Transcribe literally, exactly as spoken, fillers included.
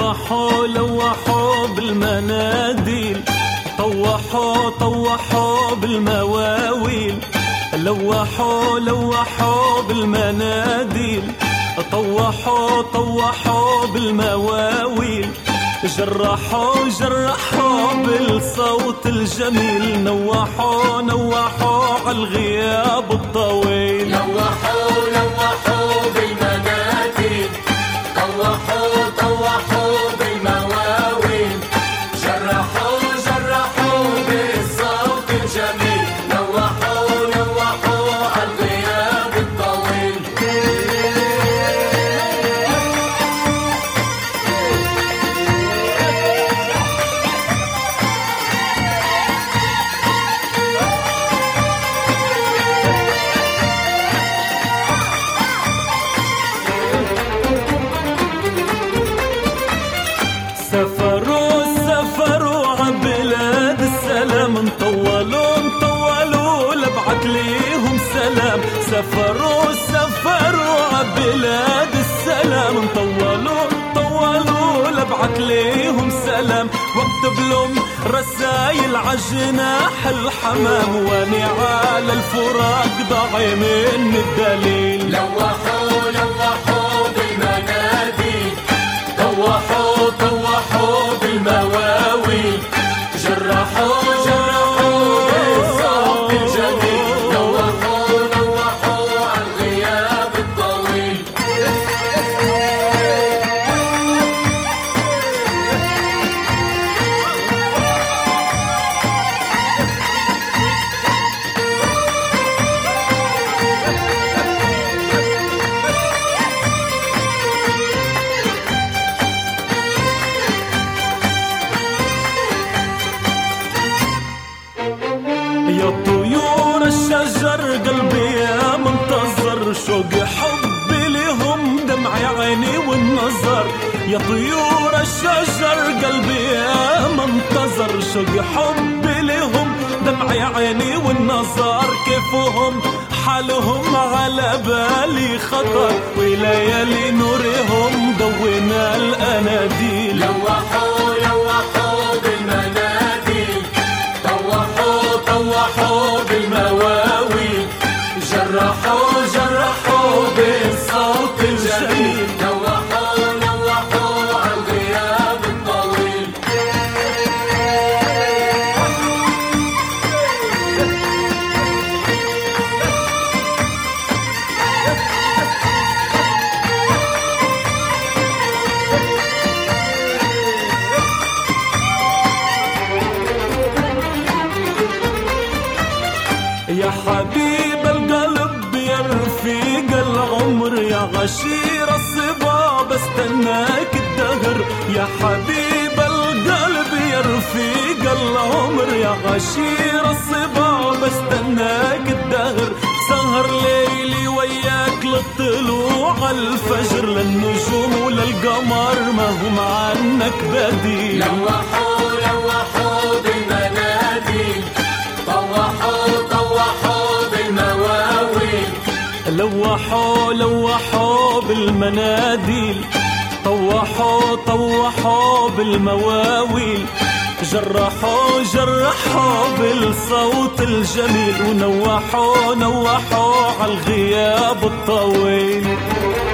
لوحوا لوحوا بالمناديل، طوحوا طوحوا بالمواويل، لوحوا لوحوا بالمناديل، طوحوا طوحوا بالمواويل، جرحوا جرحوا بالصوت الجميل، نوحوا نوحوا عالغياب الطويل. لوحوا لوحوا بالمناديل، طوحوا طوحوا بالمواويل، جرحوا جرحوا بالصوت الجميل، نوحوا نوحوا عالغياب الطويل. سافروا سافروا عبلاد السلام، انطولوا انطولوا لبعت ليهم سلام. سافروا سافروا عبلاد السلام، انطولوا طولوا لبعت ليهم سلام. واكتب لهم رسايل عجناح الحمام، واني على الفراق ضاعي من الدليل. لوحوا لوحوا بالمناديل، طوحوا طوحوا بالمواويل، جرحوا جرحوا بالصوت الجميل، نوحوا نوحوا عالغياب الطويل. يا طيور الشجر قلبي يا منتظر، شوق حبي لهم دمع عيني والنظر. يا طيور الشجر قلبي يا منتظر، شوق حبي لهم دمع عيني والنظر. كيفهم حالهم على بالي خطر، وليالي نورهم دونا الأناديل. لوحوا لوحوا بالمناديل، طوحوا طوحوا بالمواويل، جرحوا جرحوا بالصوت الجميل، نوحوا نوحوا عالغياب الطويل. يا حبيب القلب يا رفيق العمر، يا غشير الصبا بستناك الدهر. يا حبيب القلب يا رفيق العمر، يا غشير الصبا بستناك الدهر. سهر ليلي وياك للطلوع الفجر، للنجوم وللقمر ما هم عنك بديل. لوحوا لوحوا بالمناديل، طوحوا طوحوا بالمواويل، لوحوا لوحوا بالمناديل، طوحوا طوحوا بالمواويل، جرحوا جرحوا بالصوت الجميل، ونوحوا نوحوا عالغياب الطويل.